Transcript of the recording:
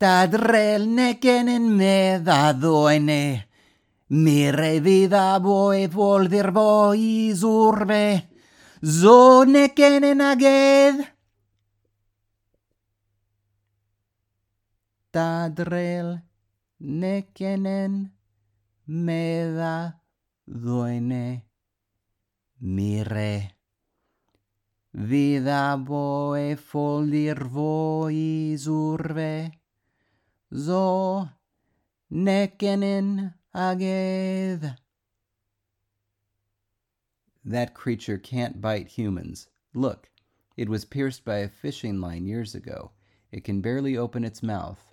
Tadrel nekenen medadoine. Mire vida boe voldir voi zurve. Zo nekenen aged. Tadrel nekenen medadoine. Mire vida boe voldir voi zurve. Zo nekenen aged. That creature can't bite humans. Look, it was pierced by a fishing line years ago. It can barely open its mouth.